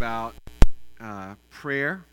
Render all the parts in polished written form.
about prayer.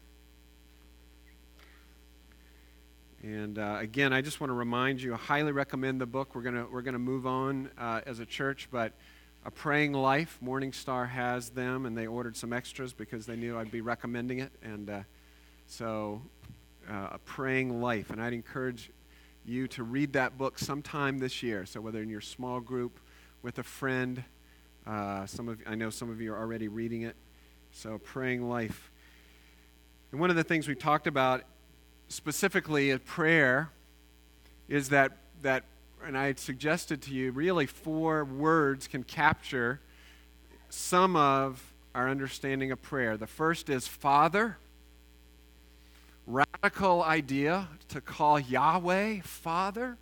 And again, I just want to remind you, I highly recommend the book. We're gonna move on as a church, but A Praying Life, Morningstar has them, and they ordered some extras because they knew I'd be recommending it. And so, A Praying Life, and I'd encourage you to read that book sometime this year. So whether in your small group, with a friend, I know some of you are already reading it. So Praying Life. And one of the things we talked about specifically at prayer is that and I had suggested to you, really 4 words can capture some of our understanding of prayer. The first is Father. Radical idea to call Yahweh Father.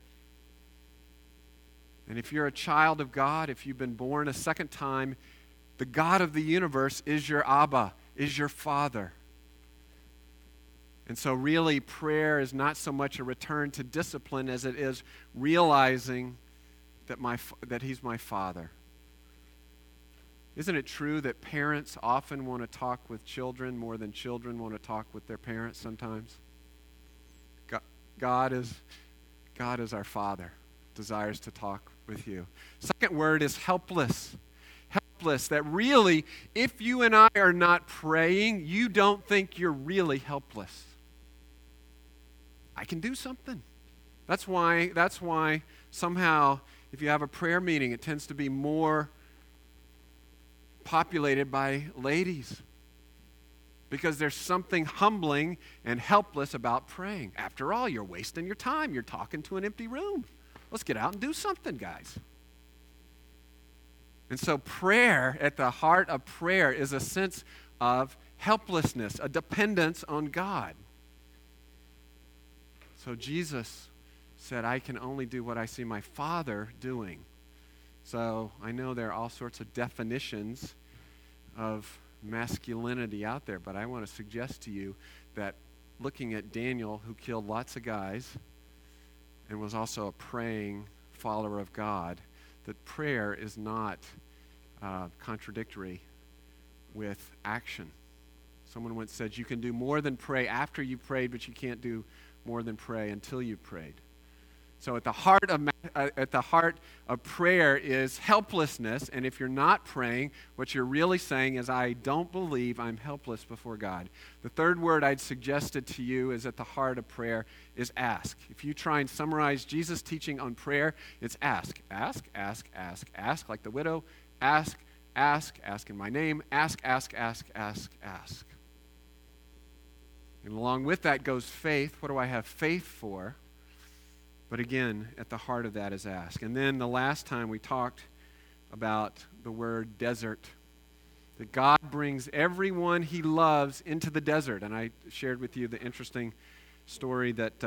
And if you're a child of God, if you've been born a second time, the God of the universe is your Abba, is your Father. And so really prayer is not so much a return to discipline as it is realizing that He's my Father. Isn't it true that parents often want to talk with children more than children want to talk with their parents sometimes? God is our Father, desires to talk with you. Second word is helpless. Helpless, that really, if you and I are not praying, you don't think you're really helpless. I can do something. That's why somehow, if you have a prayer meeting, it tends to be more populated by ladies, because there's something humbling and helpless about praying. After all, you're wasting your time. You're talking to an empty room. Let's get out and do something, guys. And so prayer, at the heart of prayer, is a sense of helplessness, a dependence on God. So Jesus said, I can only do what I see my Father doing. So I know there are all sorts of definitions of masculinity out there, but I want to suggest to you that looking at Daniel, who killed lots of guys and was also a praying follower of God, that prayer is not contradictory with action. Someone once said, you can do more than pray after you prayed, but you can't do more than pray until you prayed. So at the heart of prayer is helplessness, and if you're not praying, what you're really saying is, I don't believe I'm helpless before God. The third word I'd suggested to you is at the heart of prayer is ask. If you try and summarize Jesus' teaching on prayer, it's ask. Ask, ask, ask, ask, like the widow. Ask, ask, ask in my name. Ask, ask, ask, ask, ask. And along with that goes faith. What do I have faith for? But again, at the heart of that is ask. And then the last time we talked about the word desert, that God brings everyone He loves into the desert. And I shared with you the interesting story that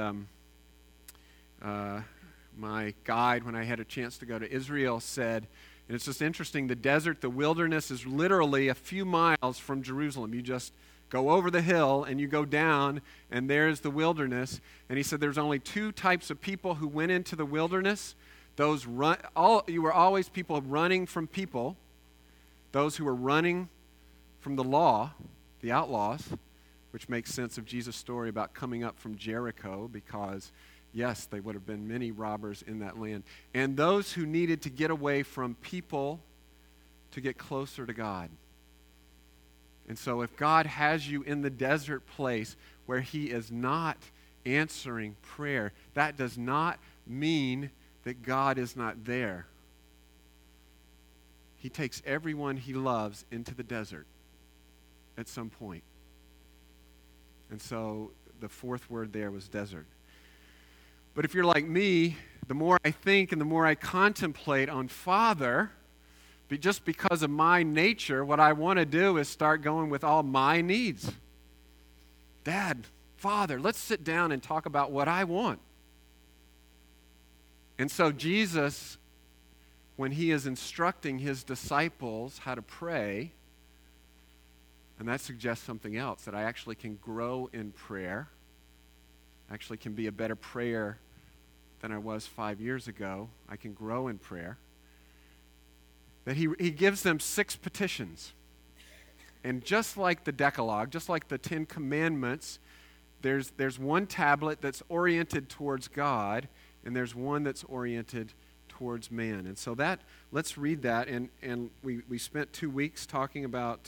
my guide, when I had a chance to go to Israel, said, and it's just interesting, the desert, the wilderness is literally a few miles from Jerusalem. You just go over the hill and you go down, and there's the wilderness. And he said there's only 2 types of people who went into the wilderness. You were always people running from people, those who were running from the law, the outlaws, which makes sense of Jesus' story about coming up from Jericho, because, yes, there would have been many robbers in that land. And those who needed to get away from people to get closer to God. And so if God has you in the desert place where He is not answering prayer, that does not mean that God is not there. He takes everyone He loves into the desert at some point. And so the fourth word there was desert. But if you're like me, the more I think and the more I contemplate on Father, just because of my nature, what I want to do is start going with all my needs. Dad, Father, let's sit down and talk about what I want. And so Jesus, when He is instructing His disciples how to pray, and that suggests something else, that I actually can grow in prayer, actually can be a better prayer than I was 5 years ago. I can grow in prayer. That he gives them 6 petitions. And just like the Decalogue, just like the Ten Commandments, there's one tablet that's oriented towards God, and there's one that's oriented towards man. And so let's read that. And we spent 2 weeks talking about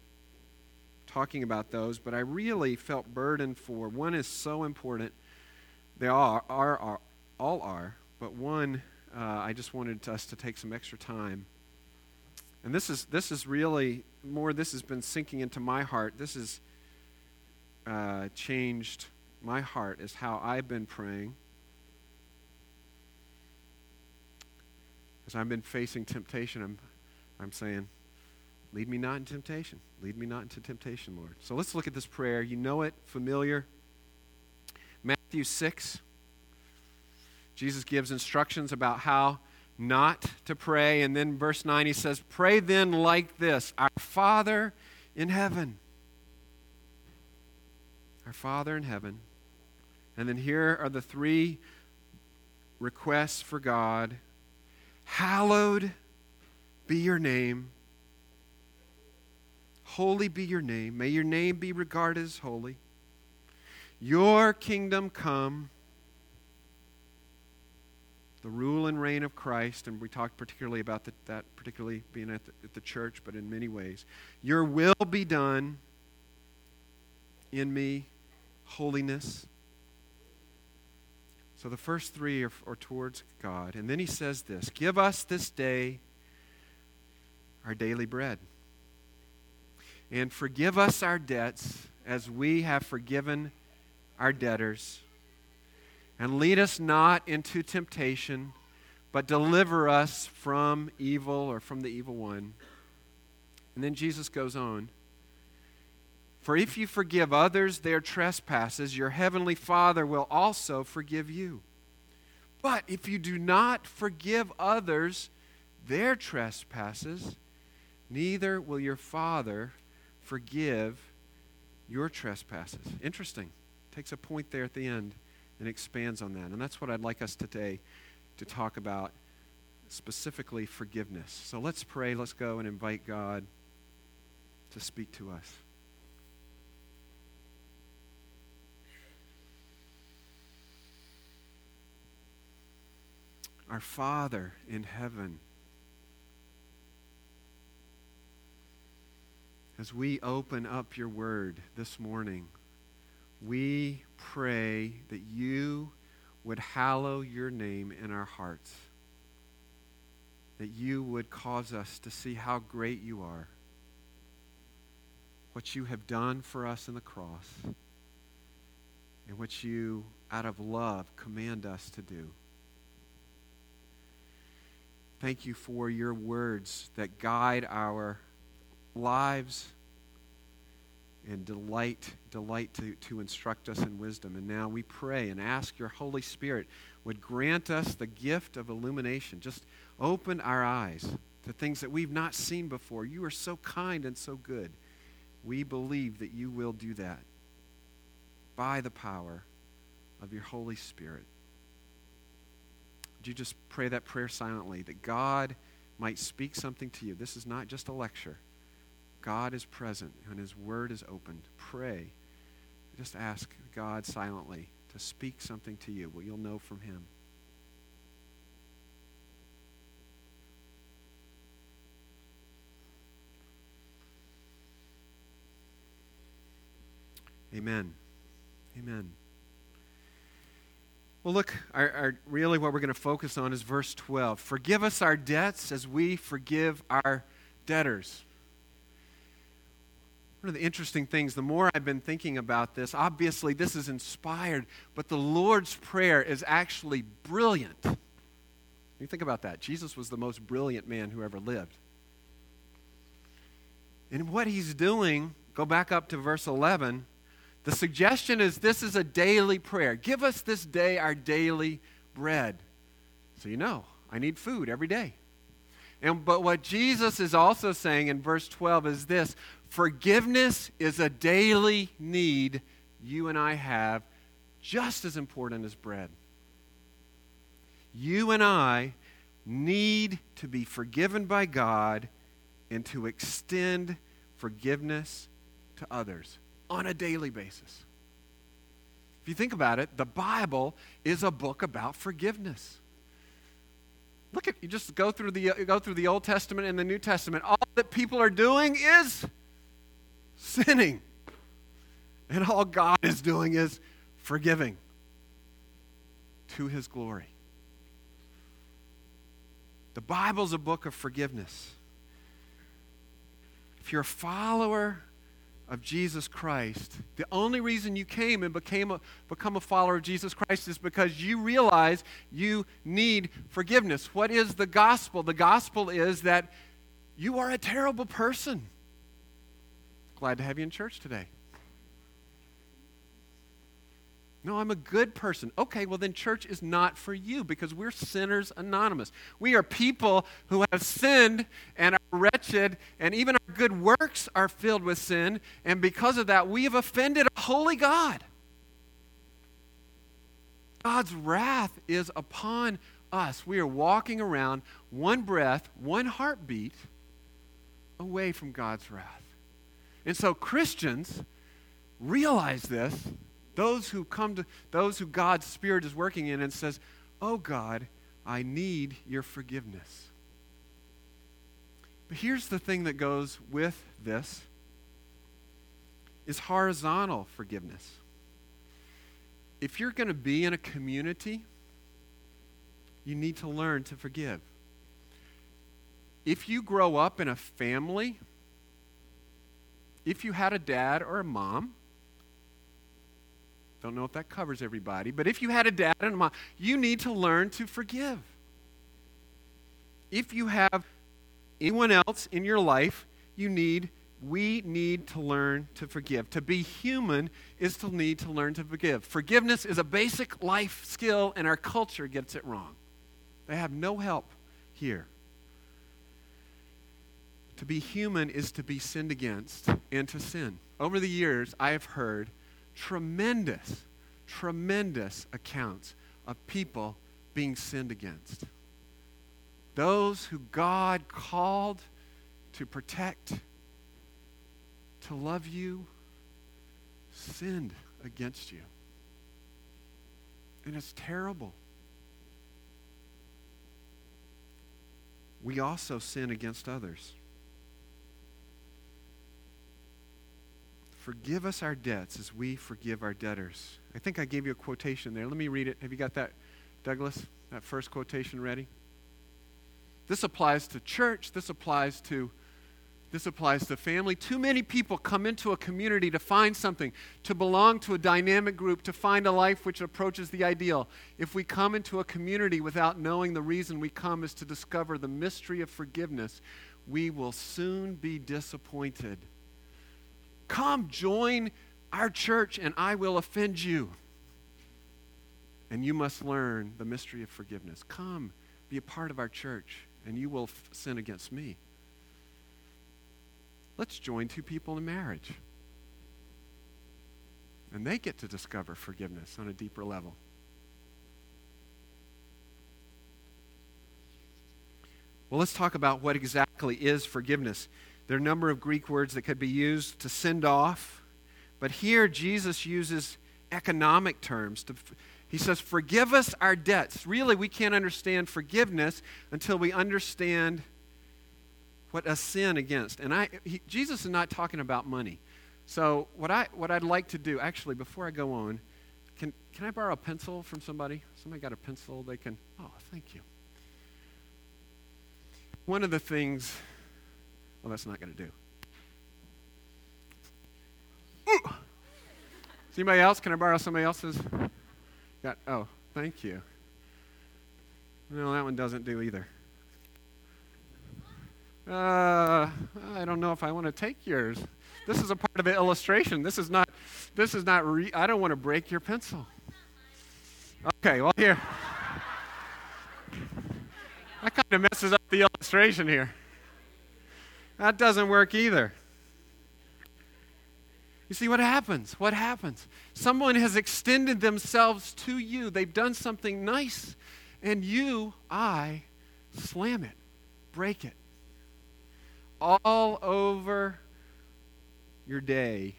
those, but I really felt burdened for one is so important. They all are, but one I just wanted us to take some extra time. And this is really more. This has been sinking into my heart. This has changed my heart, is how I've been praying as I've been facing temptation. I'm saying, lead me not in temptation. Lead me not into temptation, Lord. So let's look at this prayer. You know it, familiar. Matthew 6. Jesus gives instructions about how not to pray. And then verse 9, he says, pray then like this, our Father in heaven. Our Father in heaven. And then here are the 3 requests for God. Hallowed be your name. Holy be your name. May your name be regarded as holy. Your kingdom come. The rule and reign of Christ, and we talked particularly about that particularly being at the church, but in many ways. Your will be done in me, holiness. So the first 3 are towards God. And then he says this, give us this day our daily bread. And forgive us our debts as we have forgiven our debtors. And lead us not into temptation, but deliver us from evil, or from the evil one. And then Jesus goes on. For if you forgive others their trespasses, your heavenly Father will also forgive you. But if you do not forgive others their trespasses, neither will your Father forgive your trespasses. Interesting. Takes a point there at the end and expands on that. And that's what I'd like us today to talk about, specifically forgiveness. So let's pray. Let's go and invite God to speak to us. Our Father in heaven, as we open up your word this morning, we pray that you would hallow your name in our hearts, that you would cause us to see how great you are, what you have done for us in the cross, and what you, out of love, command us to do. Thank you for your words that guide our lives and delight to instruct us in wisdom. And now we pray and ask your Holy Spirit would grant us the gift of illumination. Just open our eyes to things that we've not seen before. You are so kind and so good. We believe that you will do that by the power of your Holy Spirit. Would you just pray that prayer silently, that God might speak something to you? This is not just a lecture. God is present and his word is opened. Pray. Just ask God silently to speak something to you, what you'll know from him. Amen. Amen. Well, look, really what we're going to focus on is verse 12. Forgive us our debts as we forgive our debtors. One of the interesting things, the more I've been thinking about this, obviously this is inspired, but the Lord's Prayer is actually brilliant. You think about that. Jesus was the most brilliant man who ever lived. And what he's doing, go back up to verse 11, the suggestion is this is a daily prayer. Give us this day our daily bread. So you know, I need food every day. But what Jesus is also saying in verse 12 is this: forgiveness is a daily need you and I have, just as important as bread. You and I need to be forgiven by God and to extend forgiveness to others on a daily basis. If you think about it, the Bible is a book about forgiveness. Look at, you just go through the Old Testament and the New Testament. All that people are doing is sinning. And all God is doing is forgiving to his glory. The Bible's a book of forgiveness. If you're a follower of Jesus Christ, the only reason you came and become a follower of Jesus Christ is because you realize you need forgiveness. What is the gospel? The gospel is that you are a terrible person. Glad to have you in church today. No, I'm a good person. Okay, well then church is not for you because we're sinners anonymous. We are people who have sinned and are wretched, and even our good works are filled with sin, and because of that we have offended a holy God. God's wrath is upon us. We are walking around one breath, one heartbeat away from God's wrath. And so Christians realize this. Those who God's Spirit is working in and says, oh God, I need your forgiveness. But here's the thing that goes with this, is horizontal forgiveness. If you're going to be in a community, you need to learn to forgive. If you grow up in a family, if you had a dad or a mom, don't know if that covers everybody, but if you had a dad and a mom, you need to learn to forgive. If you have anyone else in your life, we need to learn to forgive. To be human is to need to learn to forgive. Forgiveness is a basic life skill, and our culture gets it wrong. They have no help here. To be human is to be sinned against and to sin. Over the years, I have heard tremendous accounts of people being sinned against. Those who God called to protect, to love you, sinned against you. And it's terrible. We also sin against others. Forgive us our debts as we forgive our debtors. I think I gave you a quotation there. Let me read it. Have you got that, Douglas? That first quotation ready? This applies to church. This applies to family. Too many people come into a community to find something, to belong to a dynamic group, to find a life which approaches the ideal. If we come into a community without knowing the reason we come is to discover the mystery of forgiveness, we will soon be disappointed. Come, join our church, and I will offend you. And you must learn the mystery of forgiveness. Come, be a part of our church, and you will sin against me. Let's join two people in marriage. And they get to discover forgiveness on a deeper level. Well, let's talk about what exactly is forgiveness. There are a number of Greek words that could be used to send off, but here Jesus uses economic terms. He says, forgive us our debts. Really, we can't understand forgiveness until we understand what a sin against. And Jesus is not talking about money. So what I'd like to do, actually, before I go on, can I borrow a pencil from somebody? Somebody got a pencil they can, thank you. One of the things, well, that's not going to do. Ooh. Is anybody else? Can I borrow somebody else's? Thank you. No, that one doesn't do either. I don't know if I want to take yours. This is a part of an illustration. This is not I don't want to break your pencil. Okay, well here. That kind of messes up the illustration here. That doesn't work either. You see what happens? What happens? Someone has extended themselves to you. They've done something nice, and I slam it, break it. All over your day,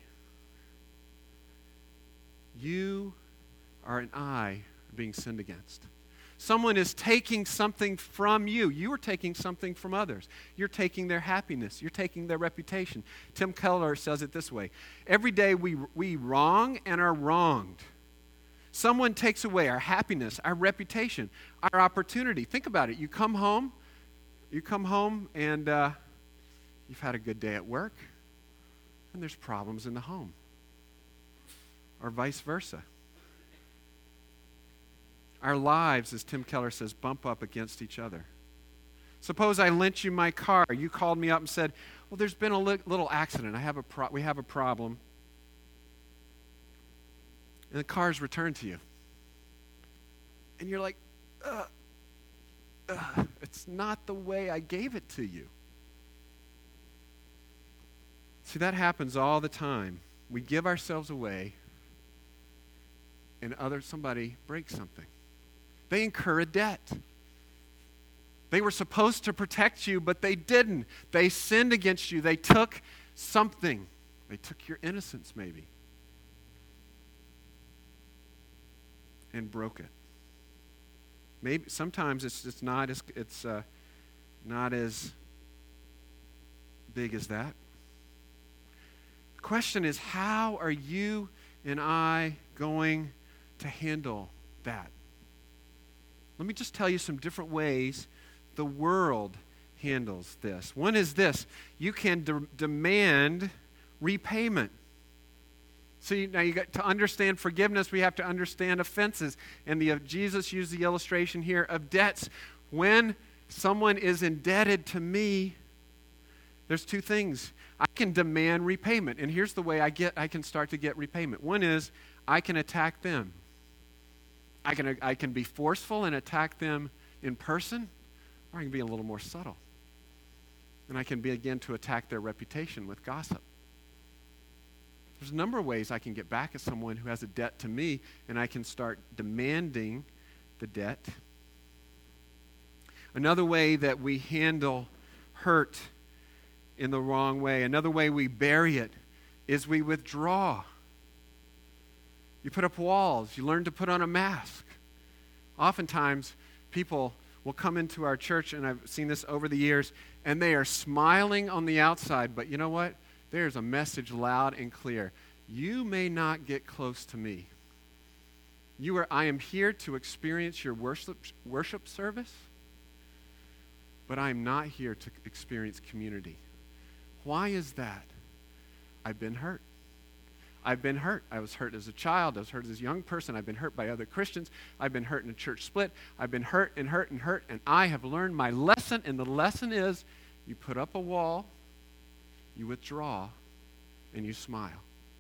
you are an eye being sinned against. Someone is taking something from you. You are taking something from others. You're taking their happiness. You're taking their reputation. Tim Keller says it this way: every day we wrong and are wronged. Someone takes away our happiness, our reputation, our opportunity. Think about it. You come home and you've had a good day at work, and there's problems in the home. Or vice versa. Our lives, as Tim Keller says, bump up against each other. Suppose I lent you my car. You called me up and said, well, there's been a little accident. We have a problem. And the car is returned to you. And you're like, it's not the way I gave it to you. See, that happens all the time. We give ourselves away, and somebody breaks something. They incur a debt. They were supposed to protect you, but they didn't. They sinned against you. They took something. They took your innocence, maybe, and broke it. Maybe sometimes it's not as big as that. The question is, how are you and I going to handle that? Let me just tell you some different ways the world handles this. One is this: you can demand repayment. See, now to understand forgiveness, we have to understand offenses. And Jesus used the illustration here of debts. When someone is indebted to me, there's two things. I can demand repayment. And here's the way I can start to get repayment. One is I can attack them. I can be forceful and attack them in person, or I can be a little more subtle. And I can begin to attack their reputation with gossip. There's a number of ways I can get back at someone who has a debt to me, and I can start demanding the debt. Another way that we handle hurt in the wrong way, another way we bury it, is we withdraw. You put up walls. You learn to put on a mask. Oftentimes, people will come into our church, and I've seen this over the years, and they are smiling on the outside, but you know what? There's a message loud and clear. You may not get close to me. I am here to experience your worship service, but I am not here to experience community. Why is that? I've been hurt. I've been hurt. I was hurt as a child. I was hurt as a young person. I've been hurt by other Christians. I've been hurt in a church split. I've been hurt and hurt and hurt, and I have learned my lesson, and the lesson is you put up a wall, you withdraw, and you smile.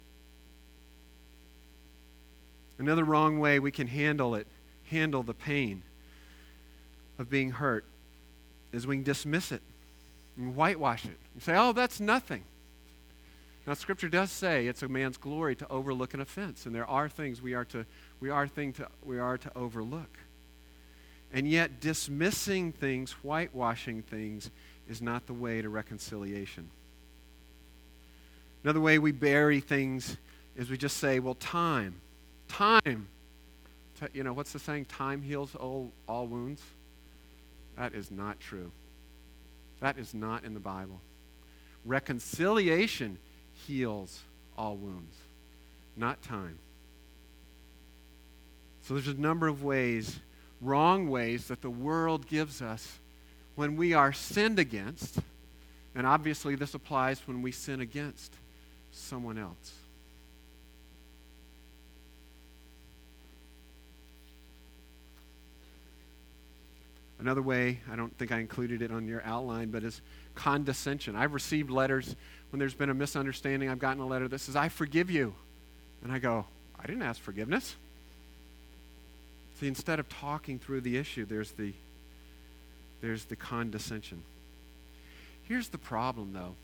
Another wrong way we can handle the pain of being hurt, is we can dismiss it and whitewash it. You say, oh, that's nothing. Now, Scripture does say it's a man's glory to overlook an offense, and there are things we are to overlook. And yet, dismissing things, whitewashing things, is not the way to reconciliation. Another way we bury things is we just say, well, time. What's the saying? Time heals all wounds. That is not true. That is not in the Bible. Reconciliation heals all wounds, not time. So there's a number of ways, wrong ways, that the world gives us when we are sinned against, and obviously this applies when we sin against someone else. Another way, I don't think I included it on your outline, but is condescension. I've received letters when there's been a misunderstanding. I've gotten a letter that says, I forgive you. And I go, I didn't ask forgiveness. See, instead of talking through the issue, there's the condescension. Here's the problem, though.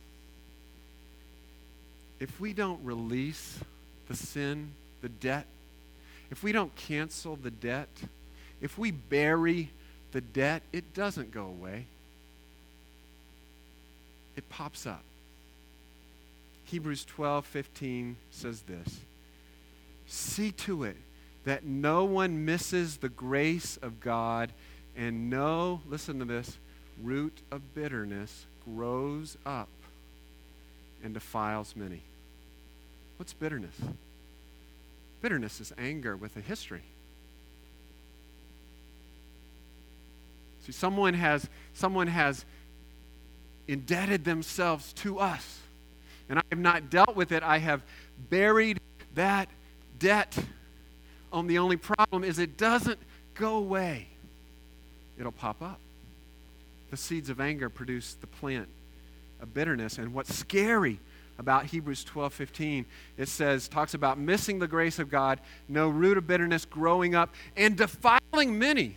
If we don't release the sin, the debt, if we don't cancel the debt, if we bury the debt, it doesn't go away. It pops up. Hebrews 12:15 says this. See to it that no one misses the grace of God, and no, listen to this, root of bitterness grows up and defiles many. What's bitterness? Bitterness is anger with a history. See, someone has indebted themselves to us, and I have not dealt with it. I have buried that debt. The only problem is it doesn't go away. It'll pop up. The seeds of anger produce the plant of bitterness. And what's scary about Hebrews 12:15, it says, talks about missing the grace of God, no root of bitterness growing up and defiling many.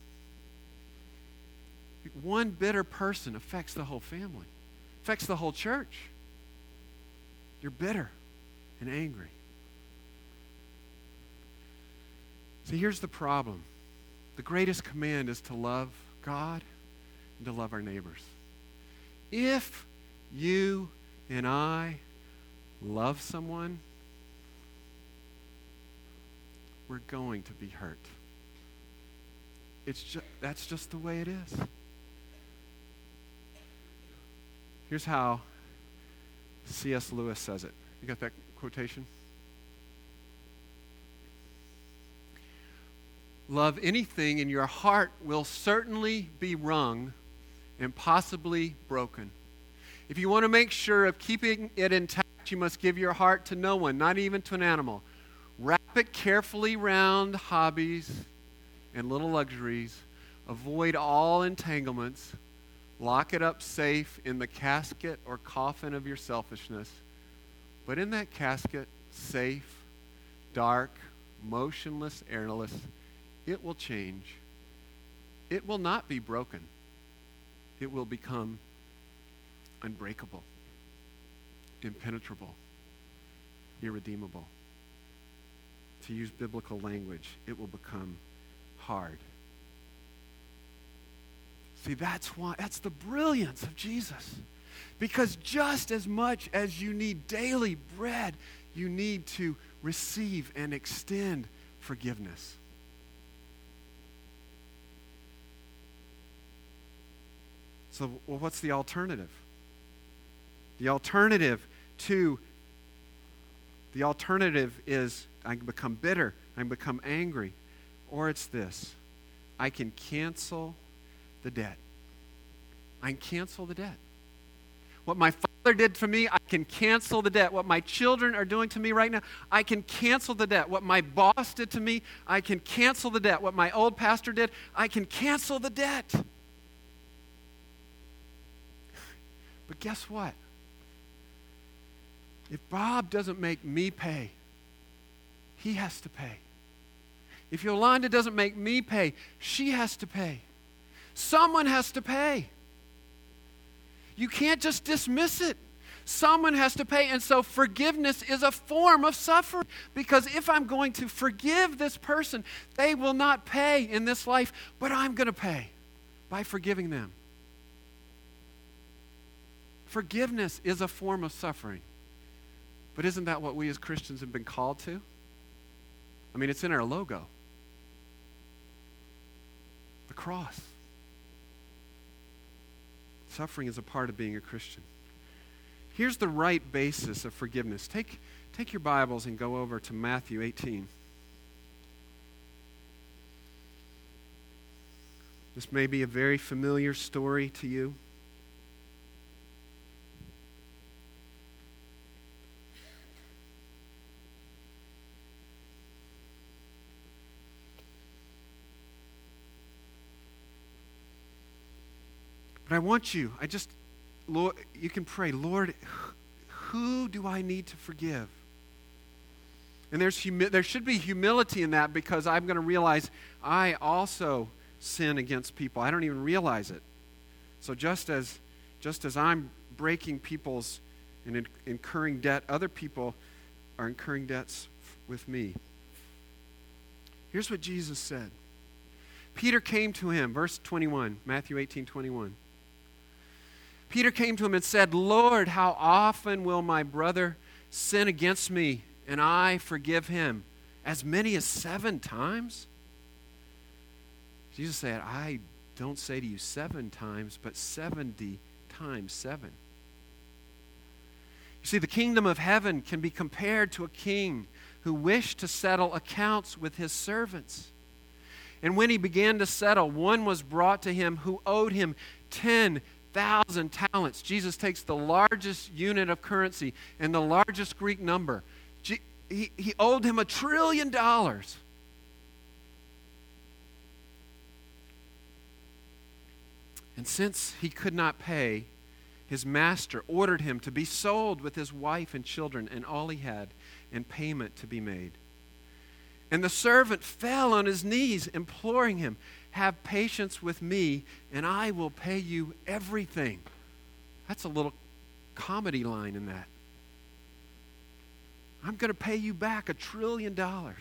One bitter person affects the whole family, affects the whole church. You're bitter and angry. See, here's the problem. The greatest command is to love God and to love our neighbors. If you and I love someone, we're going to be hurt. That's just the way it is. Here's how C.S. Lewis says it. You got that quotation? Love anything and your heart will certainly be wrung and possibly broken. If you want to make sure of keeping it intact, you must give your heart to no one, not even to an animal. Wrap it carefully round hobbies and little luxuries. Avoid all entanglements. Lock it up safe in the casket or coffin of your selfishness. But in that casket, safe, dark, motionless, airless, it will change. It will not be broken. It will become unbreakable, impenetrable, irredeemable. To use biblical language, it will become hard. See, that's the brilliance of Jesus. Because just as much as you need daily bread, you need to receive and extend forgiveness. So, what's the alternative? The alternative is I can become bitter, I can become angry, or it's this: I can cancel the debt. I can cancel the debt. What my father did to me, I can cancel the debt. What my children are doing to me right now, I can cancel the debt. What my boss did to me, I can cancel the debt. What my old pastor did, I can cancel the debt. But guess what? If Bob doesn't make me pay, he has to pay. If Yolanda doesn't make me pay, she has to pay. Someone has to pay. You can't just dismiss it. Someone has to pay. And so forgiveness is a form of suffering. Because if I'm going to forgive this person, they will not pay in this life, but I'm going to pay by forgiving them. Forgiveness is a form of suffering. But isn't that what we as Christians have been called to? I mean, it's in our logo. The cross. Suffering is a part of being a Christian. Here's the right basis of forgiveness. Take your Bibles and go over to Matthew 18. This may be a very familiar story to you. But I want you, Lord, you can pray, Lord, who do I need to forgive? And there should be humility in that, because I'm going to realize I also sin against people. I don't even realize it. So just as I'm breaking people's and incurring debt, other people are incurring debts with me. Here's what Jesus said. Peter came to him, verse 21, Matthew 18:21. Peter came to him and said, Lord, how often will my brother sin against me and I forgive him? As many as 7 times? Jesus said, I don't say to you 7 times, but 70 times 7. You see, the kingdom of heaven can be compared to a king who wished to settle accounts with his servants. And when he began to settle, one was brought to him who owed him 10,000 talents. Jesus takes the largest unit of currency and the largest Greek number. He owed him $1 trillion. And since he could not pay, his master ordered him to be sold with his wife and children and all he had, and payment to be made. And the servant fell on his knees, imploring him, have patience with me, and I will pay you everything. That's a little comedy line in that. I'm going to pay you back $1 trillion. Out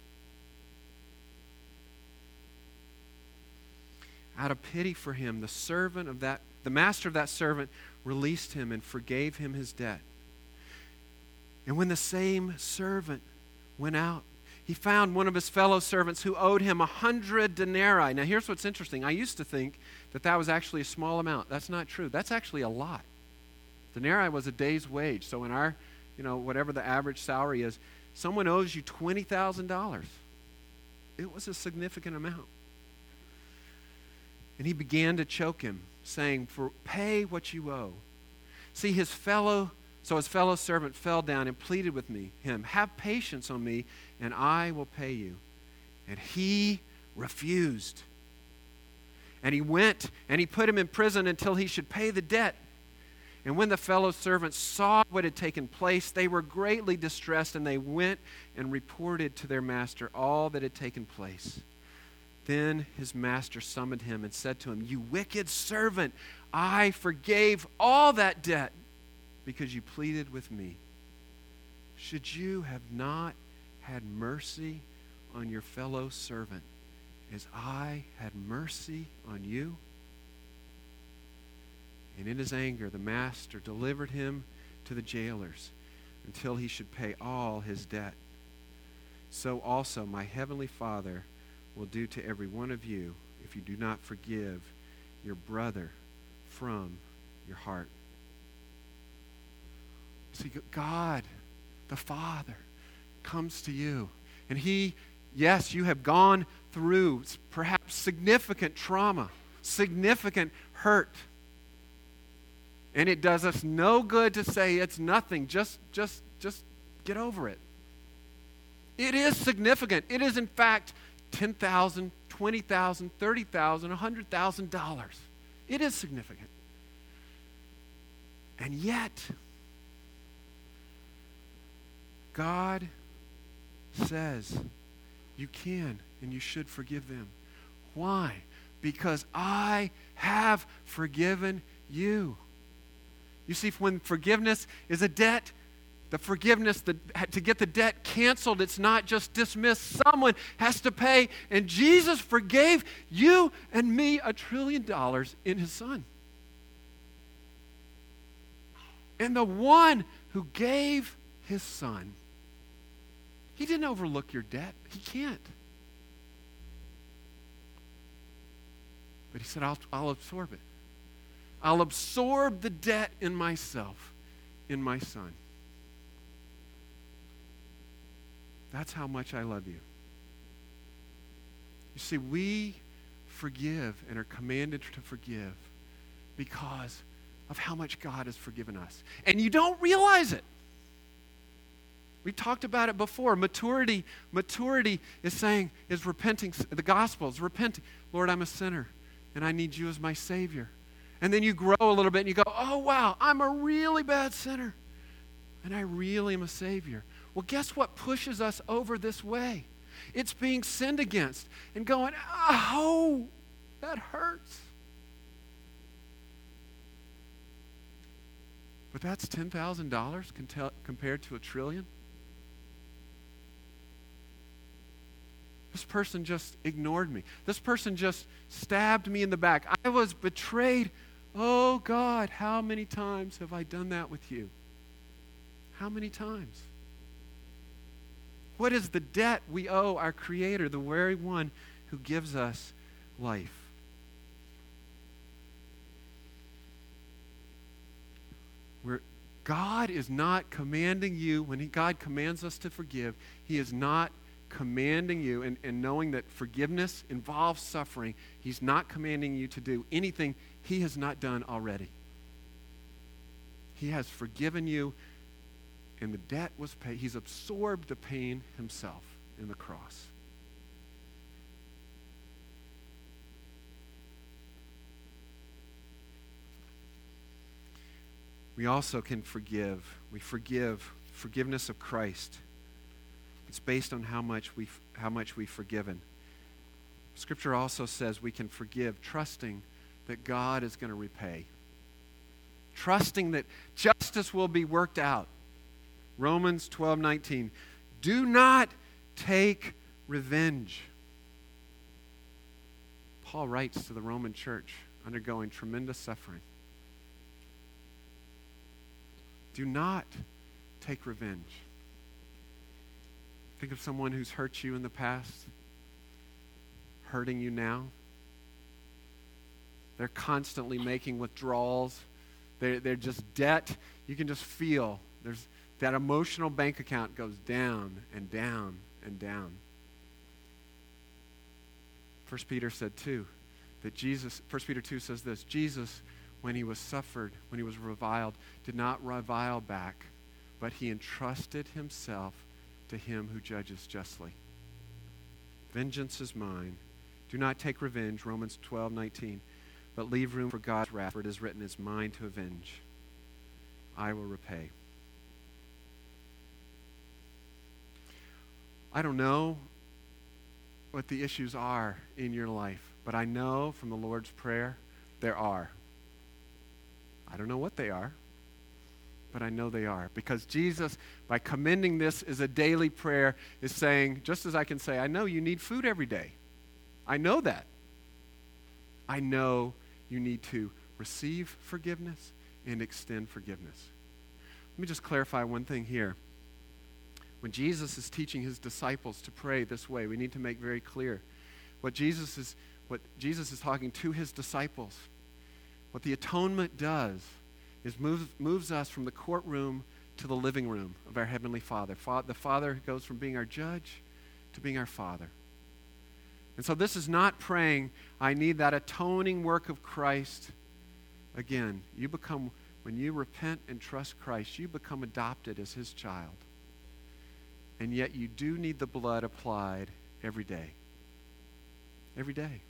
of pity for him, the master of that servant released him and forgave him his debt. And when the same servant went out, he found one of his fellow servants who owed him 100 denarii. Now here's what's interesting. I used to think that was actually a small amount. That's not true. That's actually a lot. Denarii was a day's wage. So in our, whatever the average salary is, someone owes you $20,000. It was a significant amount. And he began to choke him, saying, pay what you owe. See, his fellow servant fell down and pleaded with him, have patience on me, and I will pay you. And he refused. And he went and he put him in prison until he should pay the debt. And when the fellow servants saw what had taken place, they were greatly distressed, and they went and reported to their master all that had taken place. Then his master summoned him and said to him, you wicked servant, I forgave all that debt because you pleaded with me. Should you have not had mercy on your fellow servant as I had mercy on you? And in his anger, the master delivered him to the jailers until he should pay all his debt. So also my heavenly Father will do to every one of you if you do not forgive your brother from your heart. See, God, the Father, comes to you. And yes, you have gone through perhaps significant trauma, significant hurt. And it does us no good to say it's nothing. Just get over it. It is significant. It is, in fact, $10,000, $20,000, $30,000, $100,000. It is significant. And yet, God says you can and you should forgive them. Why? Because I have forgiven you. You see, when forgiveness is a debt, the forgiveness to get the debt canceled, it's not just dismissed. Someone has to pay. And Jesus forgave you and me $1 trillion in his Son. And the one who gave his Son, he didn't overlook your debt. He can't. But he said, I'll absorb it. I'll absorb the debt in myself, in my Son. That's how much I love you. You see, we forgive and are commanded to forgive because of how much God has forgiven us. And you don't realize it. We talked about it before. Maturity is repenting. The gospel is repenting. Lord, I'm a sinner, and I need you as my Savior. And then you grow a little bit, and you go, oh, wow, I'm a really bad sinner, and I really am a Savior. Well, guess what pushes us over this way? It's being sinned against and going, oh, that hurts. But that's $10,000 compared to $1 trillion. This person just ignored me. This person just stabbed me in the back. I was betrayed Oh God, how many times have I done that with you? How many times? What is the debt we owe our Creator, the very one who gives us life? God is not commanding you, when God commands us to forgive, He is not commanding you, and knowing that forgiveness involves suffering, He's not commanding you to do anything He has not done already. He has forgiven you, and the debt was paid. He's absorbed the pain Himself in the cross. We also can forgive. We forgive. Forgiveness of Christ. It's based on how much we've forgiven. Scripture also says we can forgive, trusting that God is going to repay. Trusting that justice will be worked out. Romans 12:19. Do not take revenge. Paul writes to the Roman church undergoing tremendous suffering. Do not take revenge. Think of someone who's hurt you in the past, hurting you now. They're constantly making withdrawals. They're just debt. You can just feel that emotional bank account goes down and down and down. 1 Peter said too, that 1 Peter 2 says this, Jesus, when he was reviled, did not revile back, but he entrusted himself to him who judges justly. Vengeance is mine. Do not take revenge, Romans 12:19, but leave room for God's wrath, for it is written, it's mine to avenge. I will repay. I don't know what the issues are in your life, but I know from the Lord's Prayer there are. I don't know what they are, but I know they are. Because Jesus, by commending this as a daily prayer, is saying, just as I can say, I know you need food every day. I know that. I know you need to receive forgiveness and extend forgiveness. Let me just clarify one thing here. When Jesus is teaching his disciples to pray this way, we need to make very clear what Jesus is talking to his disciples. What the atonement does is moves us from the courtroom to the living room of our Heavenly Father. The Father goes from being our judge to being our Father. And so this is not praying, I need that atoning work of Christ. Again, when you repent and trust Christ, you become adopted as his child. And yet you do need the blood applied every day. Every day.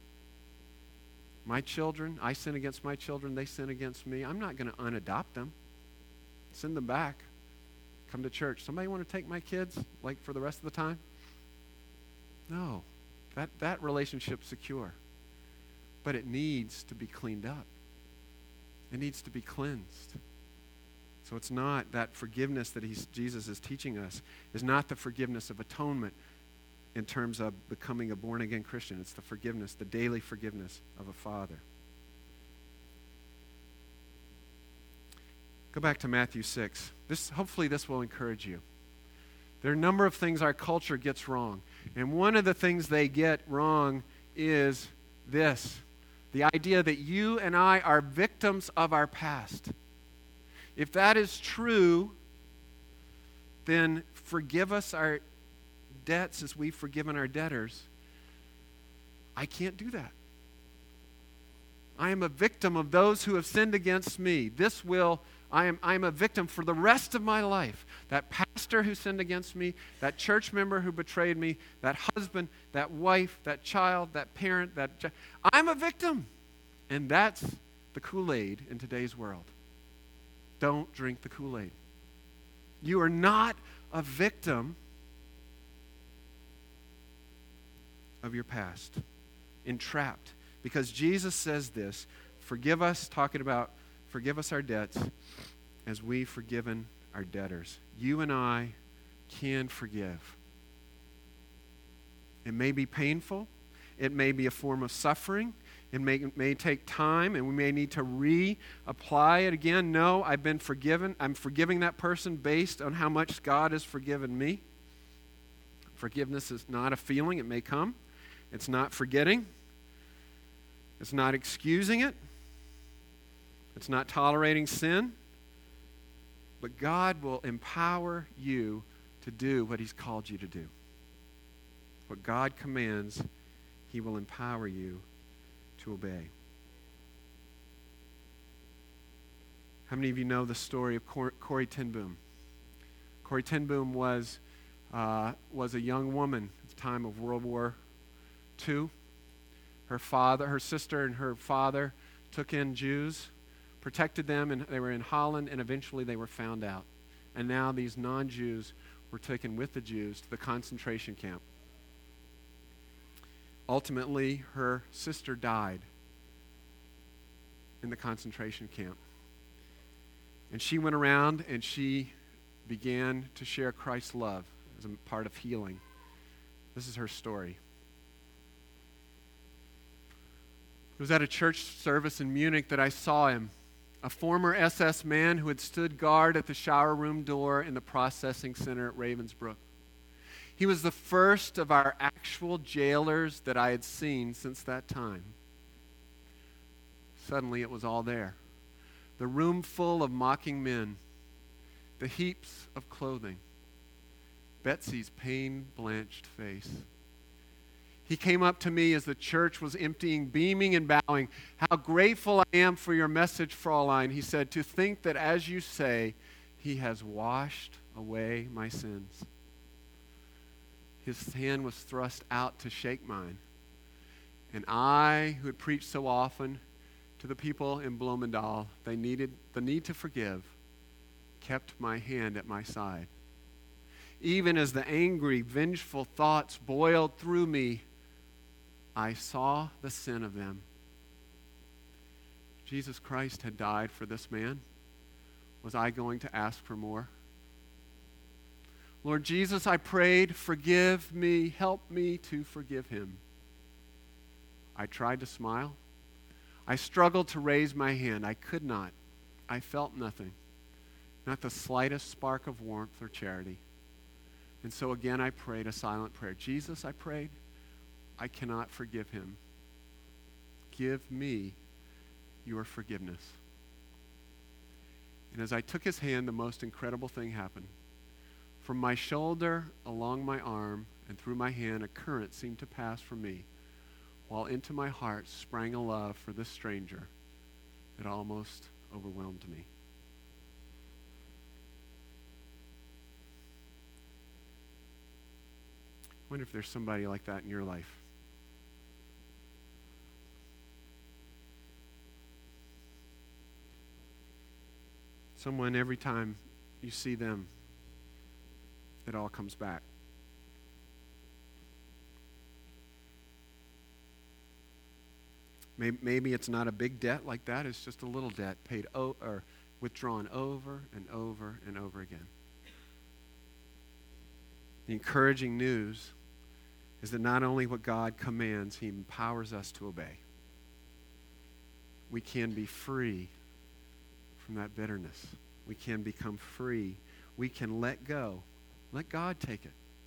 My children, I sin against my children, they sin against me. I'm not going to unadopt them. Send them back. Come to church. Somebody want to take my kids, like for the rest of the time? No. That relationship's secure. But it needs to be cleaned up. It needs to be cleansed. So it's not that forgiveness that Jesus is teaching us is not the forgiveness of atonement in terms of becoming a born-again Christian. It's the forgiveness, the daily forgiveness of a father. Go back to Matthew 6. Hopefully this will encourage you. There are a number of things our culture gets wrong. And one of the things they get wrong is this. The idea that you and I are victims of our past. If that is true, then forgive us our debts as we've forgiven our debtors. I can't do that. I am a victim of those who have sinned against me. I am a victim for the rest of my life. That pastor who sinned against me, that church member who betrayed me, that husband, that wife, that child, that parent, I'm a victim. And that's the Kool-Aid in today's world. Don't drink the Kool-Aid. You are not a victim of your past, entrapped. Because Jesus says this, forgive us our debts as we've forgiven our debtors. You and I can forgive. It may be painful. It may be a form of suffering. It may take time, and we may need to reapply it again. No, I've been forgiven. I'm forgiving that person based on how much God has forgiven me. Forgiveness is not a feeling. It may come. It's not forgetting. It's not excusing it. It's not tolerating sin. But God will empower you to do what He's called you to do. What God commands, He will empower you to obey. How many of you know the story of Corrie ten Boom? Corrie ten Boom was a young woman at the time of World War II. Her sister and her father took in Jews, protected them, and they were in Holland, and eventually they were found out. And now these non-Jews were taken with the Jews to the concentration camp. Ultimately, her sister died in the concentration camp. And she went around and she began to share Christ's love as a part of healing. This is her story. It was at a church service in Munich that I saw him, a former SS man who had stood guard at the shower room door in the processing center at Ravensbrück. He was the first of our actual jailers that I had seen since that time. Suddenly it was all there. The room full of mocking men, the heaps of clothing, Betsy's pain-blanched face. He came up to me as the church was emptying, beaming and bowing. "How grateful I am for your message, Fräulein," he said, "to think that, as you say, He has washed away my sins." His hand was thrust out to shake mine. And I, who had preached so often to the people in Bloemendaal, the need to forgive, kept my hand at my side. Even as the angry, vengeful thoughts boiled through me, I saw the sin of them. Jesus Christ had died for this man. Was I going to ask for more? Lord Jesus, I prayed, forgive me, help me to forgive him. I tried to smile. I struggled to raise my hand. I could not. I felt nothing, not the slightest spark of warmth or charity. And so again I prayed a silent prayer. Jesus, I prayed, I cannot forgive him. Give me your forgiveness. And as I took his hand, the most incredible thing happened. From my shoulder, along my arm, and through my hand, a current seemed to pass from me, while into my heart sprang a love for this stranger that almost overwhelmed me. I wonder if there's somebody like that in your life. Someone, every time you see them, it all comes back. Maybe it's not a big debt like that. It's just a little debt paid or withdrawn over and over and over again. The encouraging news is that not only what God commands, he empowers us to obey. We can be free from that bitterness. We can become free. We can let go. Let God take it.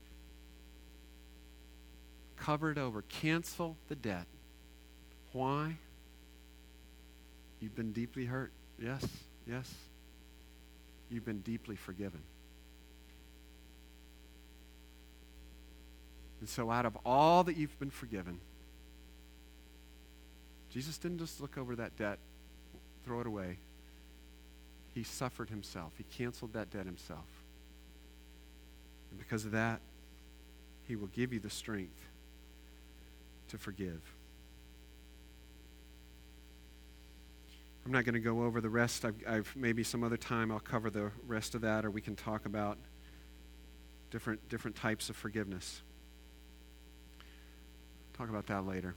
Cover it over. Cancel the debt. Why? You've been deeply hurt. Yes, yes. You've been deeply forgiven. And so out of all that you've been forgiven, Jesus didn't just look over that debt, throw it away. He suffered himself. He canceled that debt himself. And because of that, he will give you the strength to forgive. I'm not going to go over the rest. I've maybe some other time I'll cover the rest of that, or we can talk about different types of forgiveness. Talk about that later.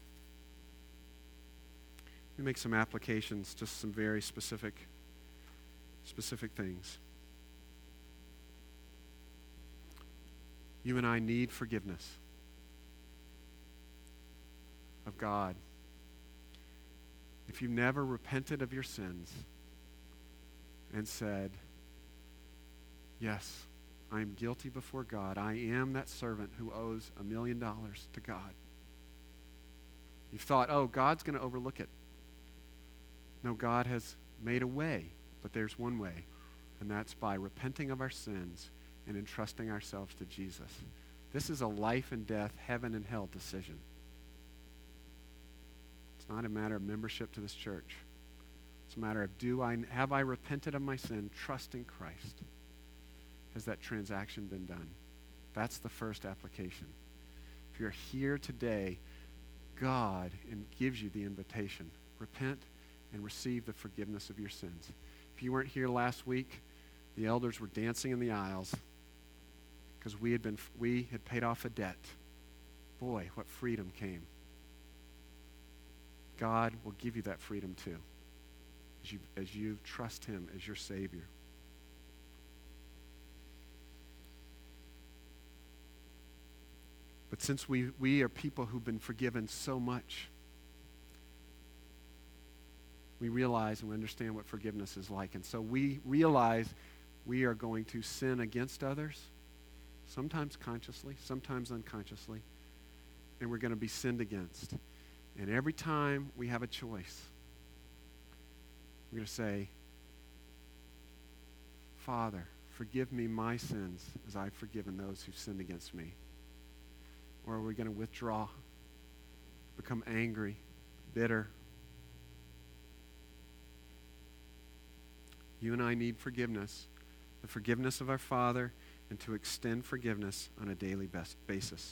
We make some applications, just some very specific things. You and I need forgiveness of God. if you've never repented of your sins and said, yes, I am guilty before God. I am that servant who owes $1 million to God. You've thought, oh, God's going to overlook it. No, God has made a way, but there's one way, and that's by repenting of our sins and entrusting ourselves to Jesus. This is a life and death, heaven and hell decision. It's not a matter of membership to this church. It's a matter of have I repented of my sin, trust in Christ? Has that transaction been done? That's the first application. If you're here today, God gives you the invitation. Repent and receive the forgiveness of your sins. If you weren't here last week, the elders were dancing in the aisles because we had paid off a debt. Boy, what freedom came. God will give you that freedom too, as you trust him as your Savior. But since we are people who've been forgiven so much, we realize and we understand what forgiveness is like. And so we realize we are going to sin against others, sometimes consciously, sometimes unconsciously, and we're going to be sinned against. And every time we have a choice, we're going to say, Father, forgive me my sins as I've forgiven those who've sinned against me. Or are we going to withdraw, become angry, bitter? You and I need forgiveness, the forgiveness of our Father, and to extend forgiveness on a daily basis.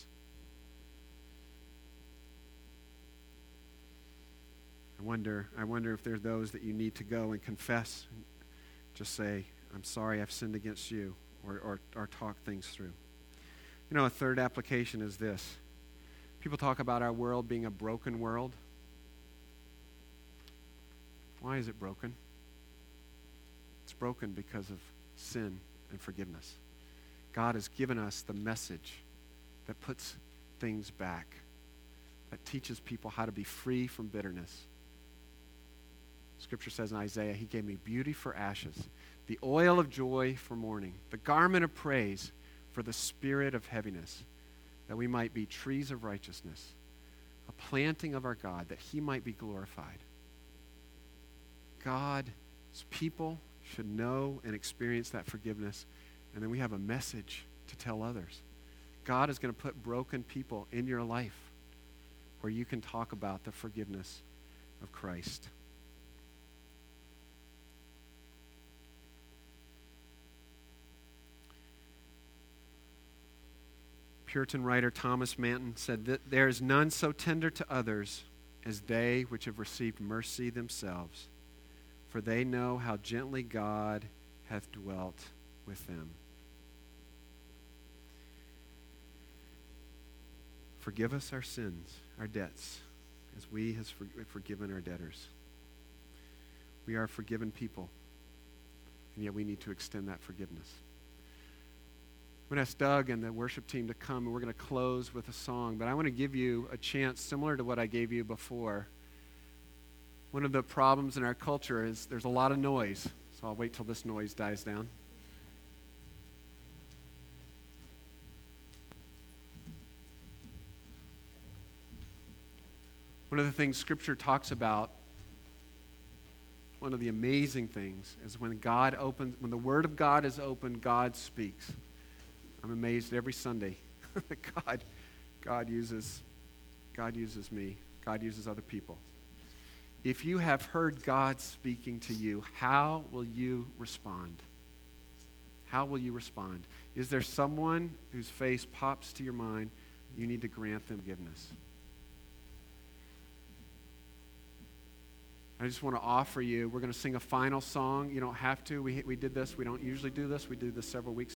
I wonder if there are those that you need to go and confess, and just say, I'm sorry I've sinned against you, or talk things through. You know, a third application is this. People talk about our world being a broken world. Why is it broken? It's broken because of sin and forgiveness. God has given us the message that puts things back, that teaches people how to be free from bitterness. Scripture says in Isaiah, he gave me beauty for ashes, the oil of joy for mourning, the garment of praise for the spirit of heaviness, that we might be trees of righteousness, a planting of our God, that he might be glorified. God's people should know and experience that forgiveness, and then we have a message to tell others. God is going to put broken people in your life where you can talk about the forgiveness of Christ. Puritan writer Thomas Manton said that there is none so tender to others as they which have received mercy themselves, for they know how gently God hath dwelt with them. Forgive us our sins, our debts, as we have forgiven our debtors. We are forgiven people, and yet we need to extend that forgiveness. I'm going to ask Doug and the worship team to come, and we're going to close with a song. But I want to give you a chance similar to what I gave you before. One of the problems in our culture is there's a lot of noise. So I'll wait till this noise dies down. One of the things Scripture talks about, one of the amazing things, is when the Word of God is open, God speaks. I'm amazed every Sunday that God uses me. God uses other people. If you have heard God speaking to you, how will you respond? How will you respond? Is there someone whose face pops to your mind? You need to grant them forgiveness. I just want to offer you, we're going to sing a final song. You don't have to. We did this. We don't usually do this. We did this several weeks